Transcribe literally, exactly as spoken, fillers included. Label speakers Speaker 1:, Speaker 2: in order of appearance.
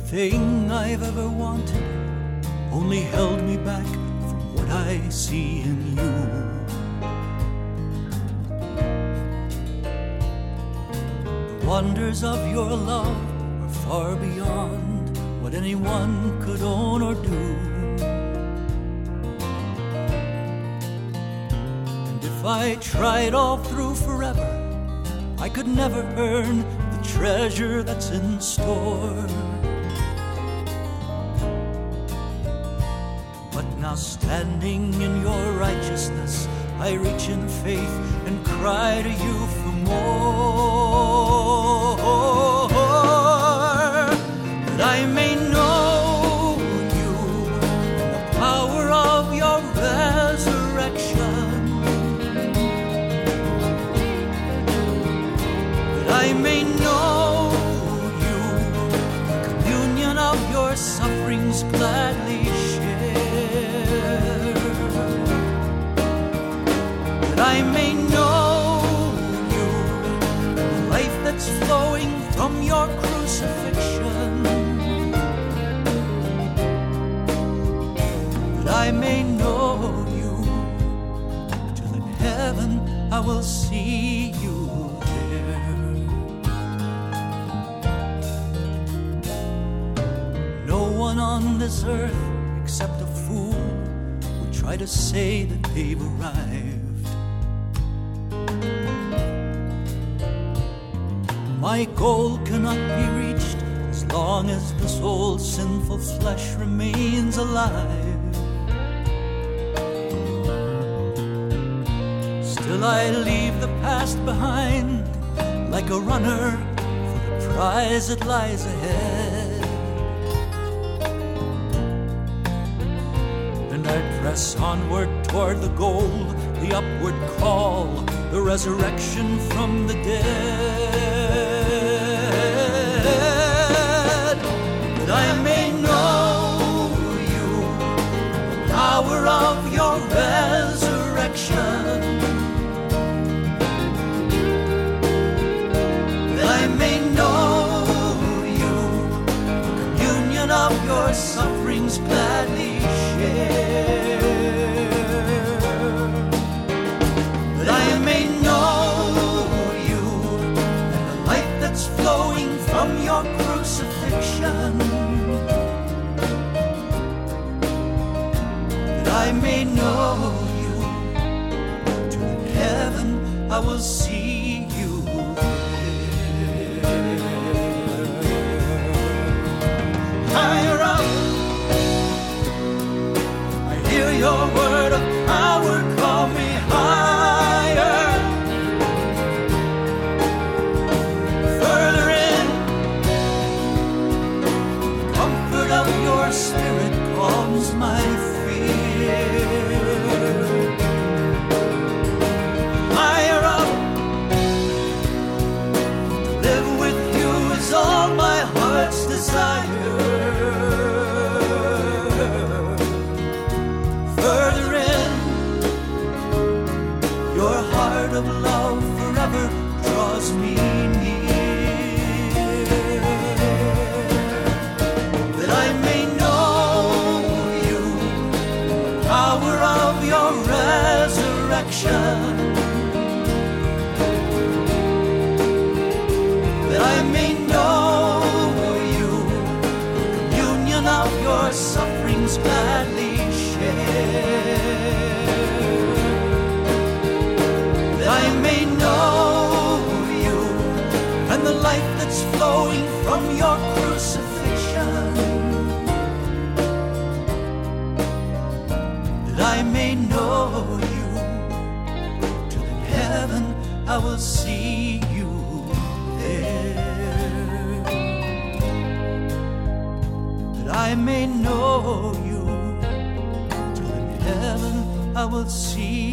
Speaker 1: Everything I've ever wanted only held me back from what I see in you. The wonders of your love are far beyond what anyone could own or do. And if I tried all through forever, I could never earn the treasure that's in store. But now standing in your righteousness, I reach in faith and cry to you for more, that I may know you and the power of your resurrection, that I may know you, the communion of your sufferings gladly share, that I may know you, the life that's flowing from your crucifixion, that I may know you, till in heaven I will see you there. No one on this earth except a fool would try to say that they've arrived. My goal cannot be reached as long as this old sinful flesh remains alive. Still I leave the past behind like a runner for the prize that lies ahead. And I press onward toward the goal, the upward call, the resurrection from the dead. That I may know you, the power of your resurrection, that I may know you, the communion of your sufferings gladly share, that I may know you and the life that's flowing from your crucifixion, that I may know you, till in heaven I will see you there. Higher up, I hear your word of power call me higher. Further in, the comfort of your spirit calms my fear. Higher up, to live with you is all my heart's desire. Further in, your heart of love forever draws me near, that I may know you, the power of your resurrection, that I may know you, the communion of your sufferings gladly share, that I may know you and the life that's flowing from your crucifixion, that I may know you, till in heaven I will see you there, that I may know you, till in heaven I will see